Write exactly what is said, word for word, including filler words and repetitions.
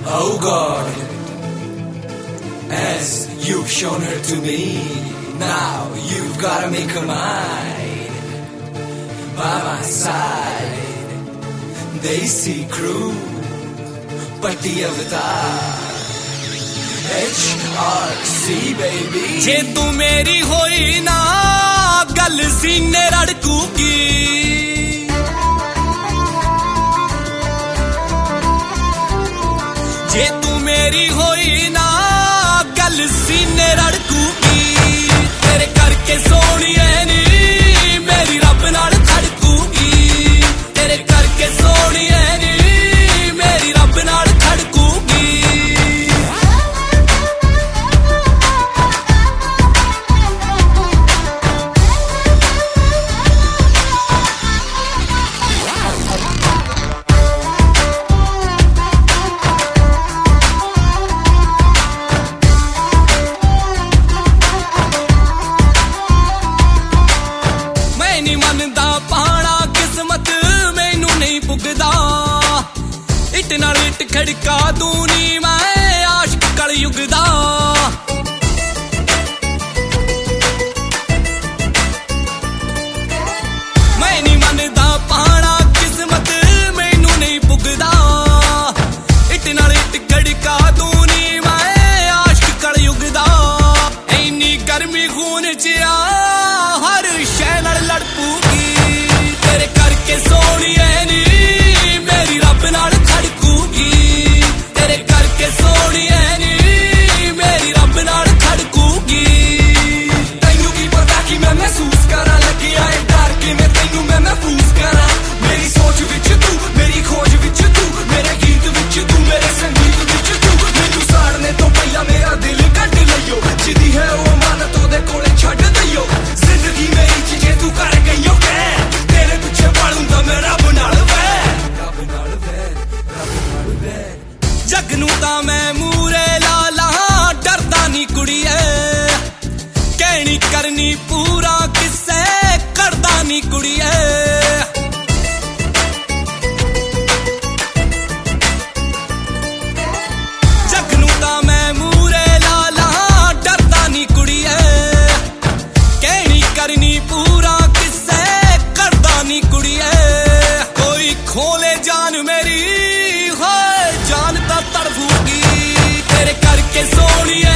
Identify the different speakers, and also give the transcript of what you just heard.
Speaker 1: Oh God, as you've shown her to me, now you've gotta make her mine. By my side, they see crew, but the avatar H R C baby.
Speaker 2: जे तू मेरी होई ना गल सीने रड़कूगी, जे तू मेरी होई ना गल सीने रड़कूगी, तेरे करके सोनिए नी मेरी रब नाल खड़कूगी, तेरे करके सोनिए नी मेरी रब नाल खड़कूगी। इट नाल इट खड़का दूनी मैं आशिक कलयुग दा, मैं नहीं मनदा पाना किस्मत मैनू नहीं पुगदा, इट नाल इट खड़का दूनी मैं आशिक कलयुग दा। इन्नी गर्मी खून च आ हर शै नाल लड़ पूगी, तेरे करके सोनिए नी मेरी रब नाल खड़कूगी, तेरे करके सोनिए नी मेरी रब नाल खड़कूगी।
Speaker 1: तैनू की पता कि मैं महसूस करा लगिया है डर के मैं तैनू मैं महफूज करा, मेरी सोच विच तू मेरी खोज विच तू मेरे गीत विच तू मेरे संगीत विच तू, मैनू साड़ने तो पहला मेरा दिल कट लईयो, जिदी है वो अमानत ओदे कोले छड्ड दईयो, जिंदगी मेरी च जे तू कर गईयो कै तेरे पिछे पालूंगा मैं रब नाल वैर, रब नाल वैर, रब नाल वैर।
Speaker 2: जग नूं तां मैं मूरे ला ला डरदा नी कुड़िए, कहनी करनी पूरा किस्से करदा नी कुड़िए, जग नूं तां मैं मूरे ला ला डरदा नी कुड़िए, कहनी करनी पूरा किस्से करदा नी कुड़िए। कोई खोले जान मेरी जान ता तड़फूगी, तेरे करके सोनिए